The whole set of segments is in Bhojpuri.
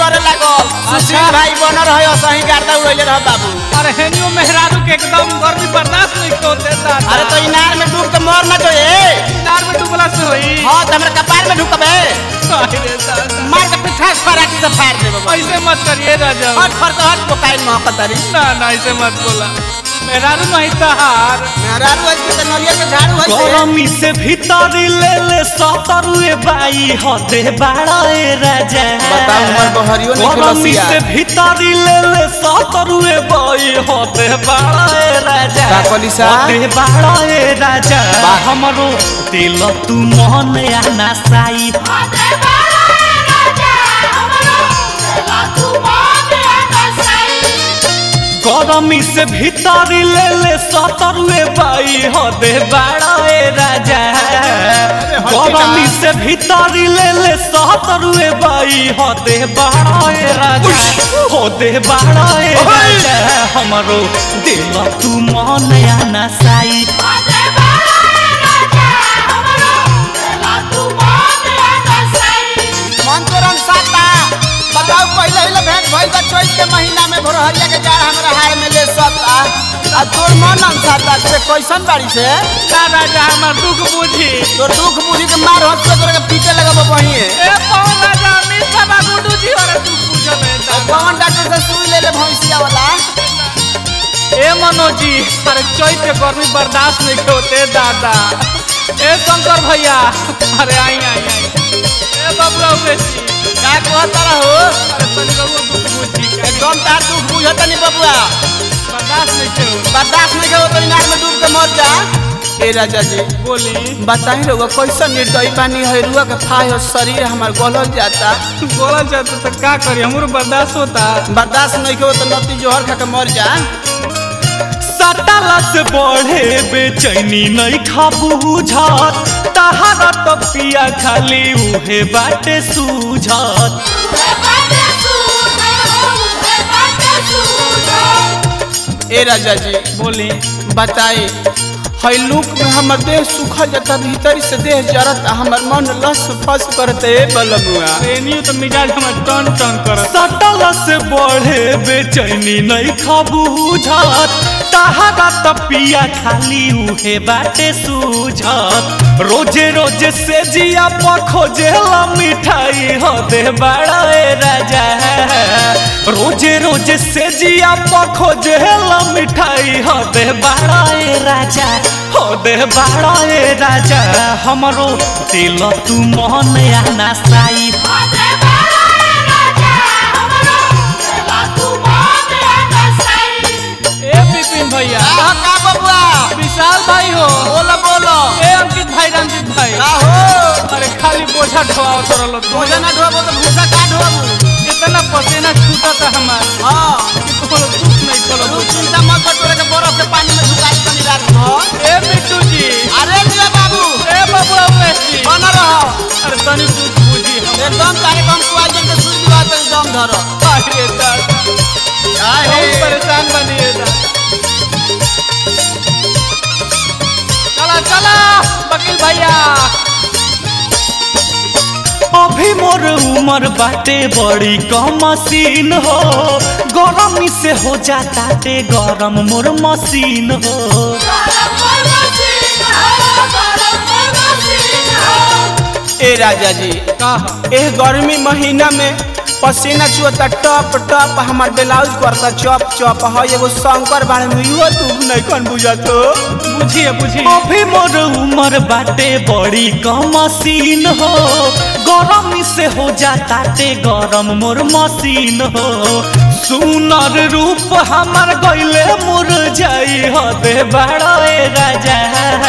करे लागल सुशील भाई बनर है सही गार्दा उड़ैले रह बाबू। अरे हेनियो मेहरारू के एकदम गर्मी बर्दाश्त नहीं होते दादा। अरे तो इनार में डूब के मर ना जो इनार में डूबला से होई। हां त हमरा कपार में ढुकबे अरे दादा मार के पिठा फराकी से फाड़ देबे। ऐसे मत करिए राजा। हट फर तो हट कोकाइन महकतरी। ना ना ऐसे मत बोला। मेहरारू नहीं तहार मेहरारू आज के नलिया के झाड़ू है गरमी से भीतर ले ले सतरुए बाई हदे बाड़ा ए राजा। बताओ हमर बहरियो नहीं गरमी से भीतर ले ले सतरुए बाई हदे बाड़ा ए राजा। का कलिसा हदे बाड़ा ए राजा हमरो दिल तू मन आना साई। हदे बाड़ा ए राजा हमरो दिल तू मन आना साई। गरमी से भीतर ले ले सतरुए बाई हदे बाड़ा ए राजा। गरमी से भीतर ले ले सतरुए बाई हदे बाड़ा ए राजा। हदे बाड़ा ए राजा हमरो दिल तू मन आना साई। हदे बाड़ा ए राजा हमरो दिल तू मन आना साई। मन तो रंग साता बताओ पहले ही भेंट भइल बा चैत के महीना में भोरहरिया के जाड़ हमरा हार में ले सता आ तोर मन रंग साता से कैसन बाड़ी से ना राजा हमार दुख बुझी। तोर दुख बुझी के मार हंस के तोरा के पीटे लगब बहिए। ए पवन राजा अमित बाबा गुडू जी और दुख बुझल है दादा। पवन डॉक्टर से सुई ले ले भैंसिया वाला। ए मनोज जी अरे चैत के गर्मी बर्दाश्त नहीं होते दादा। ए शंकर भैया अरे आई आई आई। ए बबुआ बेसी का कहता रहो अरे तनी बबुआ दुख बुझी एकदम तार दुख बुझत नहीं बबुआ बर्दाश्त नहीं के बर्दाश्त नहीं के तो इनार में डूब के मर जा। ए राजा जी बोली बताई रहुआ कैसन निर्दयी पानी है रुआ के फाय और शरीर हमार गलल जाता। बोला जाता तो का करी हमरो बर्दाश्त होता। बर्दाश्त नहीं के तो नती जोहर खा के मर जा। सटाला से बढ़े बेचैनी नहीं खाबूझत तहारा तो पिया खाली उहे बाटे सूझत। उहे बाटे सूझो उहे बाटे सूझो। ए राजा जी बोली बताई है लूक में हमर देह सुखल जाता भीतरी से देह जरत हमर मन लस फस करते बलमुआ। एनियो तो मिजाज हमर टन टन करत। सटाला से बढ़े बेचैनी नहीं खाबूझत तहारा तो पिया खाली उहे बाटे सूझत। रोजे रोजे से जिया खोजेला मिठाई हदे बाड़ा ए राजा। रोजे रोजे से जिया खोजेला मिठाई हदे बाड़ा ए राजा। हदे बाड़ा ए राजा हमरो दिल तू मन आना साई। हदे बाड़ा ए राजा हमरो दिल तू मन आना साई। ए विपिन भैया का बबुआ विशाल भाई हो बोलो बोलो। ए अंकित भाई रंजित भाई का हो अरे खाली बोझा ढोआ करल भोजन ना ढोबो तो भूसा का ढोबू। इतना पसीना छूटा था हमार हां कि कोनो दुख नहीं तू करल। चिंता मत कर तोरे के बरफ के पानी में झुका के तनी रात हो। ए बिट्टू जी अरे जी बाबू ए बबुआ बेसी बन रहो अरे तनी दुख बुझी हम एकदम तारे कम कुआई जन के सुई दिवा के दम धरो। अरे दादा बहुत परेशान बनिए दादा। चला चला वकील भैया अभी मोर उमर बाटे बड़ी कम मशीन हो गरमी से हो जाता ते गरम मोर मशीन हो। गरम मशीन हो गरम मशीन हो। ए राजा जी कहा एह गर्मी महीना में पसीना चुअता टप टप हमार ब्लाउज करता चप चप है एगो शंकर बाड़े में यो तू नहीं कौन बुझातो। बुझिए बुझिए अभी मोर उमर बाटे बड़ी कम मशीन हो गरमी से हो जाता ते गरम मोर मशीन हो। सुनर रूप हमार गइले मुरझाई हदे बाड़ा ए राजा।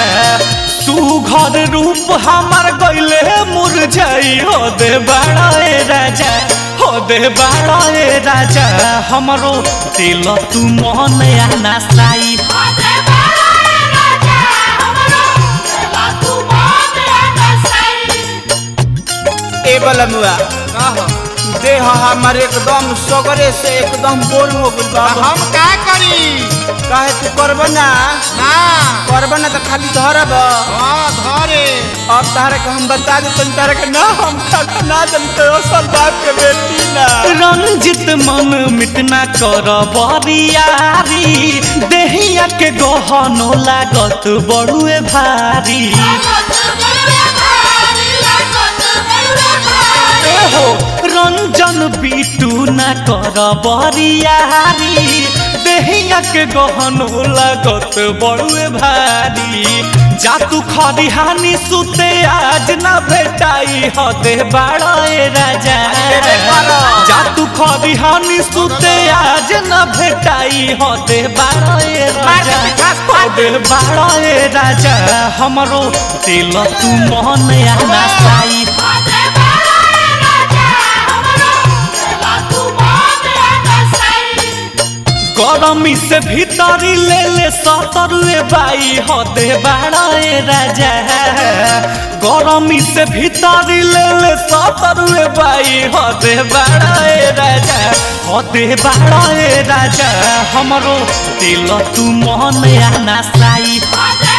सुघर रूप हमार गइले मुरझाई हदे बाड़ा ए राजा। हदे बाड़ा ए राजा हमरो दिल तू मन आना साई। हदे बाड़ा ए राजा हमरो दिल तू मन आना साई। ए बलमुआ कहा देह हमर एकदम सगरे से एकदम बोल हो गइल बा। हम का करी काहे तू करब ना ना करब ना तो खाली धरब। हाँ धरे अब तारे के हम बता दे तुम तारे के ना हम ना जनते असल बाप के बेटी ना। रंजित मन मिटना कर बरियारी देहिया के गहनो लागत बड़ुए भारी। हो रंजन बीटू न कर बरियारी देहिया के गहनो लागत बड़ुए भारी। जा तू खरिहानी सुते आज न भेटाई हदे बाड़े राजा। जा तू खरिहानी सुते आज न भेटाई हदे बाड़े राजा। हदे बाड़े राजा हमरो दिल तू मन आना साई। गरमी से भीतरी ले ले सतरुए बाई हदे बाड़े राजा। गरमी से भीतरी ले ले सतरुए बाई हदे बाड़े राजा। हदे बाड़े राजा हमरो दिल तू मन आना साई।